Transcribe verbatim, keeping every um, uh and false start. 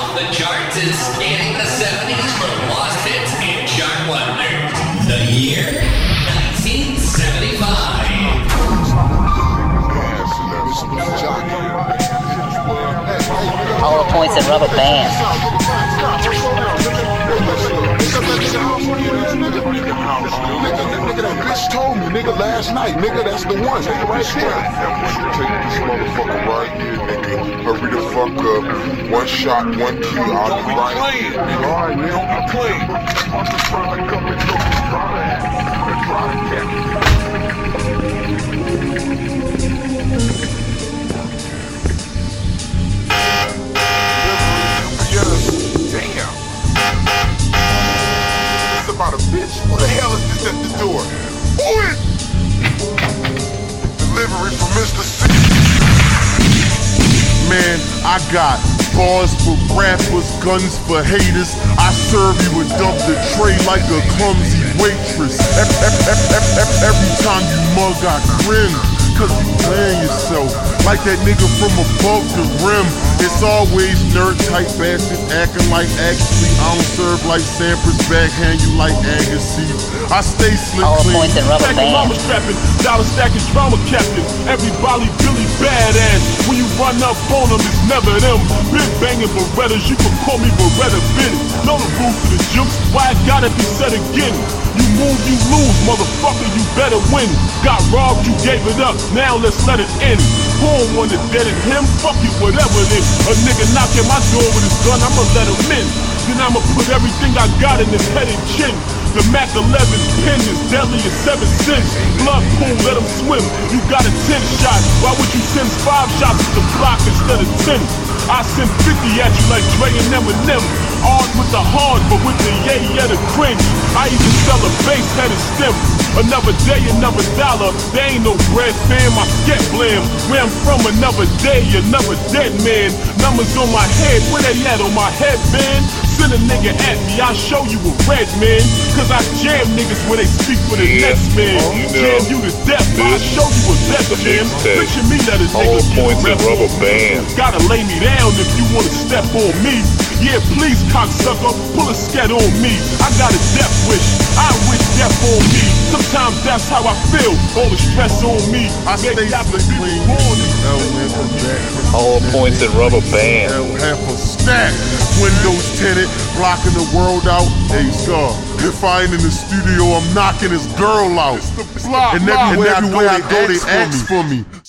off the charts is scanning the seventies for lost hits and chart wonders. The year nineteen seventy-five. All the points at Rubber Band. Nigga, that bitch told me, nigga, last night, nigga, that's the one, nigga, right there. Take this motherfucker right here, nigga. Hurry the fuck up. One shot, one kill. I'll be right. Alright, man, don't be playing. About a bitch. Who the hell is this at the door? Who is? Delivery from Mister C. Man, I got bars for rappers, guns for haters. I serve you a dump the tray like a clumsy waitress. Every time you mug, I grin, cause you playing yourself like that nigga from above the rim. It's always nerd type bastard acting like actually I don't serve like Sampras, backhand you like Agassi. I stay slick All clean. points at Rubber Band. Mama strapping, dollar stacking, drama captain. Everybody really badass. When you run up on them, it's never them. Big banging Berettas, you can call me Beretta Ben. Know the rules to the jukes, why it gotta be said again? You move, you lose, motherfucker, you better win. Got robbed, you gave it up, now let's let it end. Who don't want it dead at him? Fuck you, whatever it is. A nigga knocking my door with his gun, I'ma let him in. Then I'ma put everything I got in his head and chin. The Mac eleven's pin is deadly as seven cents. Blood pool, let him swim. You got a ten shot. Why would you send five shots to the block instead of ten? I send fifty at you like Dre and Eminem. Hard with the hard, but with the yay, yeah, the cringe. I even sell a bass head and stem. Another day, another dollar. There ain't no bread, fam. I get blam. Where I'm from, another day, another dead man. Numbers on my head, where they at on my headband? Send a nigga at me, I'll show you a red man. Cause I jam niggas when they speak for the Yeah, next man. you know, Jam you to death, I'll show you a death jam. Picture me let a All nigga the points at Rubber Band. Gotta lay me down if you wanna step on me. Yeah, please, cocksucker, pull a scat on me. I got a death wish, I wish death on me. Sometimes that's how I feel, all the stress on me. I stay Maybe I slick could be clean. born. All points at Rubber Band. Half a stack. Windows tinted, blocking the world out. Hey, sir, if I ain't in the studio, I'm knocking his girl out. And everywhere I go, they ask for me.